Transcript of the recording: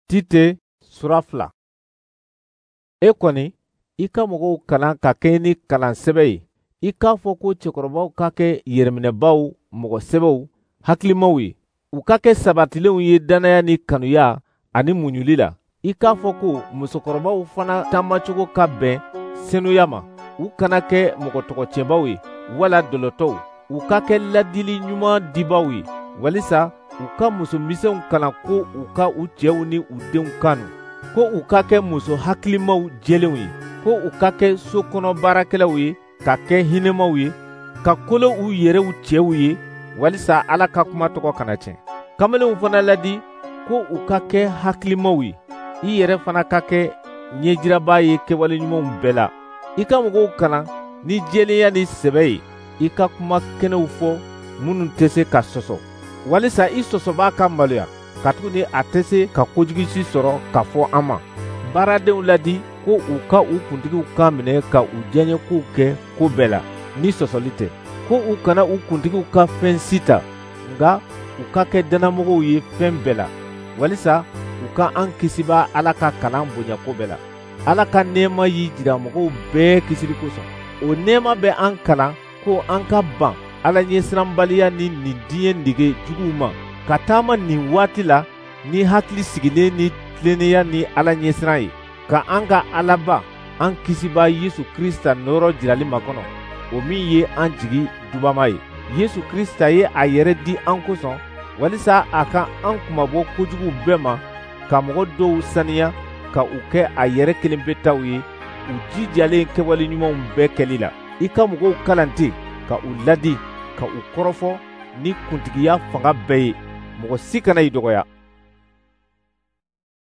Tite sura 2. E kɔni i ka mɔgɔw kalan ka kɛ ni kalansɛbɛ ye. I k'a fɔ ko cɛkɔrɔbaw ka kɛ yɛrɛminɛbaw, mɔgɔsɛbɛw, hakilimaw ye. U ka kɛ sabatilenw ye dannaya ni kanuya ani muɲuli la. I k'a fɔ ko musokɔrɔbaw fana taamacogo ka bɛn senuya ma. U kana kɛ mɔgɔtɔgɔcɛbaw ye, wala dɔlɔtɔw. U ka kɛ ladili ɲuman dibaw ye, walisa u ka musomisɛnw kalan ko u ka u cɛw ni u denw kanu, ko u ka kɛ muso hakilimaw jɛlenw ye, ko u ka kɛ sokɔnɔ baarakɛlaw ye, ka kɛ hinɛmaw ye, ka kolo u yɛrɛw cɛw ye, walisa Ala ka kuma tɔgɔ kana tiɲɛ. Kamalenw fana ladi ko u ka kɛ hakilimaw ye. I yɛrɛ fana ka kɛ ɲɛjiraba ye kɛwaleɲumanw bɛɛ la. I ka mɔgɔw kalan ni jɛlenya ni sɛbɛ ye. I ka kuma kɛnɛw fɔ minnu tɛ se ka sɔsɔ, walisa i sɔsɔbaa ka maloya, katuguni a tɛ se ka kojugisi sɔrɔ ka fɔ an ma. Baaradenw ladi ko u ka u kuntigiw kan minɛ ka u diyaɲɛkow kɛ ko bɛɛ la, ni sɔsɔli tɛ. Ko u kana u kuntigiw ka fɛn si ta, nka u ka kɛ dannamɔgɔw ye fɛn bɛɛ la, walisa u ka an kisibaa Ala ka kalan bonya ko bɛɛ la. Ala ka nɛɛma y'i jira mɔgɔw bɛɛ kisili kosɔn. O nɛɛma bɛ an kalan ko an ka ban Ala ɲɛsiranbaliya ni nin diɲɛ nege juguw ma, ka taama nin waati la ni hakili sigilen ni tilennenya ni Ala ɲɛsiran ye, ka an ka Alaba, an kisibaa Yesu Krista nɔɔrɔ jirali makɔnɔ, o min ye an jigi dubama ye. Yesu Krista ye a yɛrɛ di an kosɔn, walisa a ka an kumabɔ kojugu bɛɛ ma, ka mɔgɔ dɔw saniya, ka u kɛ a yɛrɛ kelen pe taw ye, u jijalen kɛwaleɲumanw bɛɛ kɛli la. I ka mɔgɔw kalan ten, ka u ladi, ka u kɔrɔfɔ ni kuntigiya fanga bɛɛ ye. Mɔgɔ si kana i dɔgɔya.